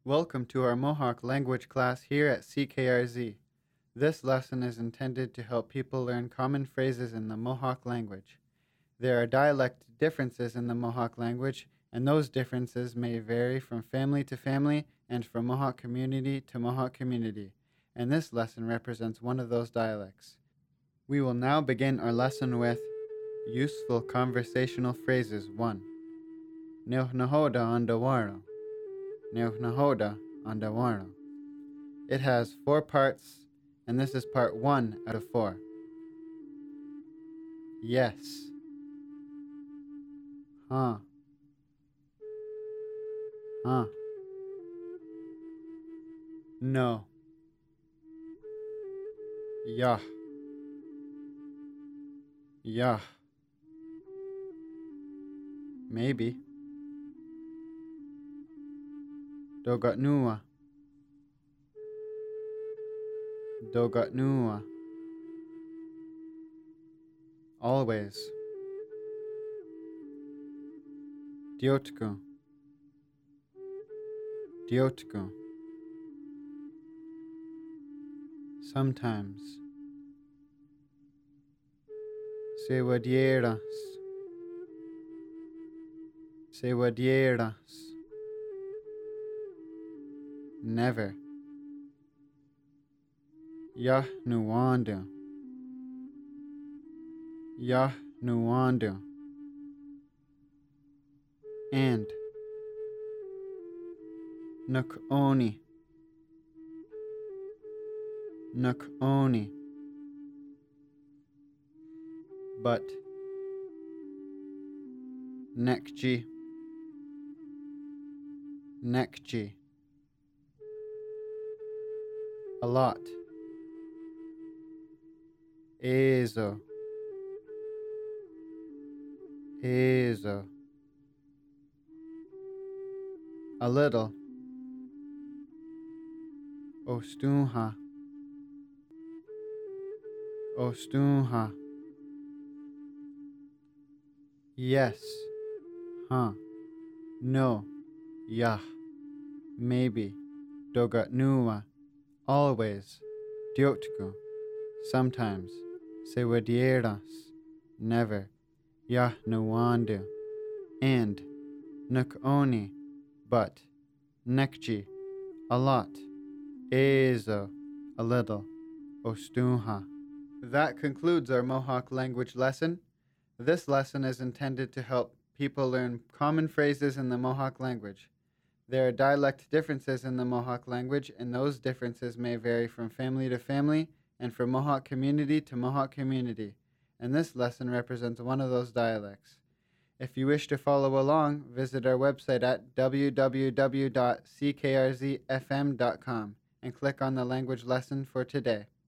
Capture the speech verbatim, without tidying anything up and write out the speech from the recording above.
Welcome to our Mohawk language class here at C K R Z. This lesson is intended to help people learn common phrases in the Mohawk language. There are dialect differences in the Mohawk language, and those differences may vary from family to family and from Mohawk community to Mohawk community, and this lesson represents one of those dialects. We will now begin our lesson with Useful Conversational Phrases one. Neuhnahoda andawaro. Neuhnahoda andawaro. It has four parts, and this is part one out of four. Yes. Huh. Huh. No. Yah. Yah. Maybe. Dogatnua. Dogatnua. Always. Diotko. Diotko. Sometimes. Sewadieras. Sewadieras. Never. Yah nuandu. Yah nuandu. And. Nukoni. Nukoni. But. Nekji. Nekji. A lot. Ezo. Ezo. A little. Ostunha. Ostunha. Yes. Huh. No. Yah. Maybe. Dogatnua. Always. Diotko. Sometimes. Sewadieras. Never. Yah nuandu. And. Nukoni. But. Nekji. A lot. Ezo. A little. Ostunha. That concludes our Mohawk language lesson. This lesson is intended to help people learn common phrases in the Mohawk language. There are dialect differences in the Mohawk language, and those differences may vary from family to family and from Mohawk community to Mohawk community, and this lesson represents one of those dialects. If you wish to follow along, visit our website at w w w dot c k r z f m dot com and click on the language lesson for today.